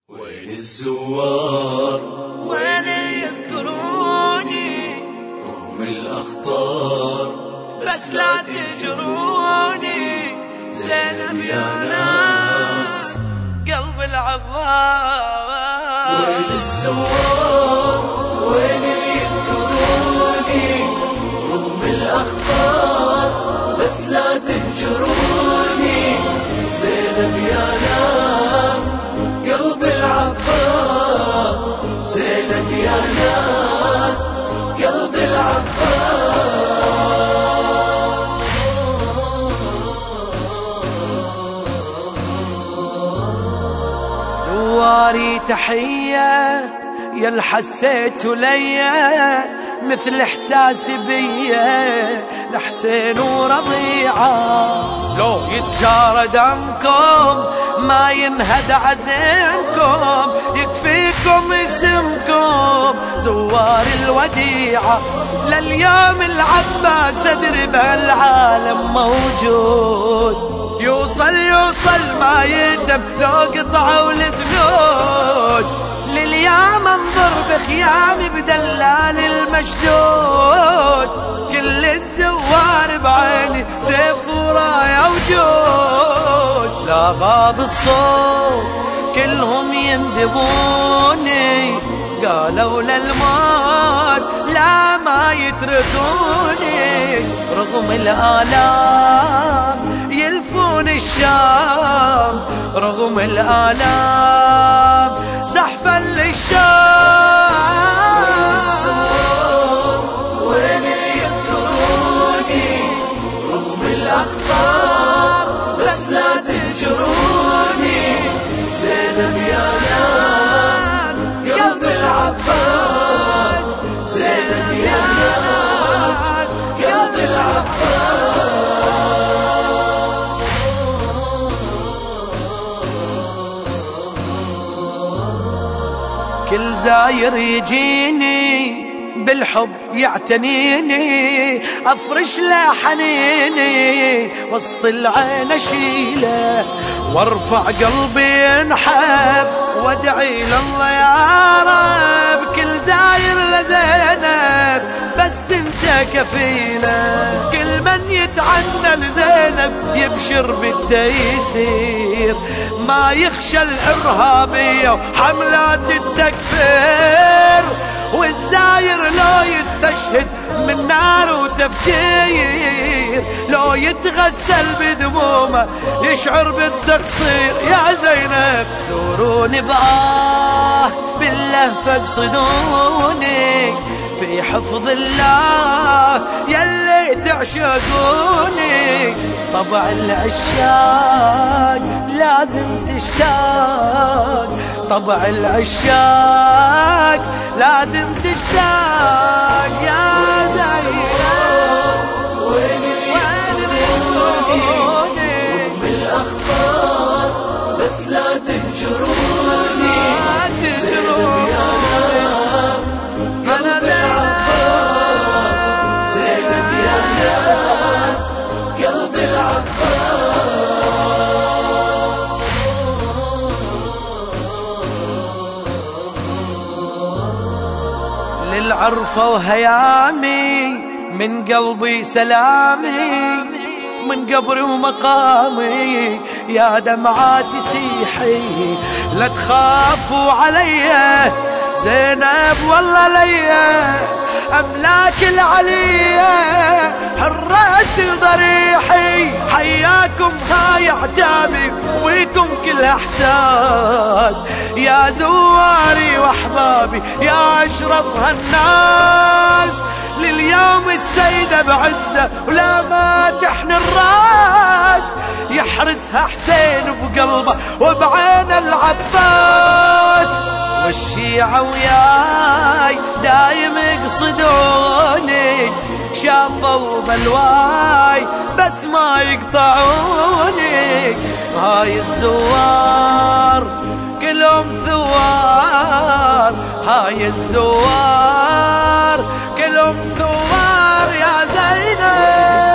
وين الزوار وين يذكروني رغم الأخطار بس لا تجروني زينب يا ناس قلب العباس. وين الزوار وين يذكروني رغم الأخطار بس لا تهجروني زينب يا ناس قلب العباس. زينب يا ناس قلب العباس. زواري تحية يا حسيت ليا مثل احساسي بيا لحسين ورضيعه. لو يتجارى دمكم ما ينهد عزمكم يكفيكم اسمكم زوار الوديعة. لليوم العباس ادري بهالعالم موجود يوصل ما يتم لو قطعوا الزنود. لليوم انظر بخيامي بدلال المشدود كل الزوار بعيني سيف ورايا وجود. لا غاب الصوت كلهم يندبوني قالوا للموت لا ما يتركوني رغم الآلام يلفون الشام رغم الآلام زحفا للشام. وين يذكروني رغم الأخطار بس لا تهجروني زينب يا ناس قلب العباس. زينب يا ناس قلب العباس. كل زاير يجيني بالحب يعتنيني افرش له حنيني وسط العين اشيله وارفع قلبي ينحب وادعي لله يا رب. كل زاير لزينب بس انت كفيله. كل من يتعنى لزينب يبشر بالتيسير ما يخشى الارهابيه وحملات التكفير. والزاير لو يستشهد من نار وتفجير لو يتغسل بدمومه يشعر بالتقصير. يا زينب زوروني بآه بالله فاقصدوني في حفظ الله يلي تعشقوني. طبع العشاق لازم تشتاق طبع العشاق لازم تشتاق. يا زينب وين يذكروني رغم الأخطار بس لا تهجروني زينب يا ناس قلب العباس. زينب يا ناس قلب العباس. للعرفة وهيامي من قلبي سلامي من قبري ومقامي يا دمعاتي سيحي لا تخافوا عليا. زينب والله ليا أملاك العليا حراس ضريحي. حياكم هاي عتابي وبيكم كل احساس يا زواري واحبابي يا اشرف هالناس. لليوم السيدة بعزة ولا ما تحني الراس يحرسها حسين بقلبه وبعين العباس. والشيعة وياي دايم يقصدوني شافوا بلواي بس ما يقطعوني. هاي الزوار كلهم ثوار هاي الزوار كلهم ثوار. يا زينب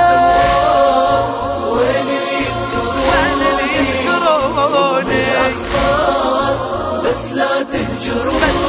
وين يذكروني بس لا تهجرون، بس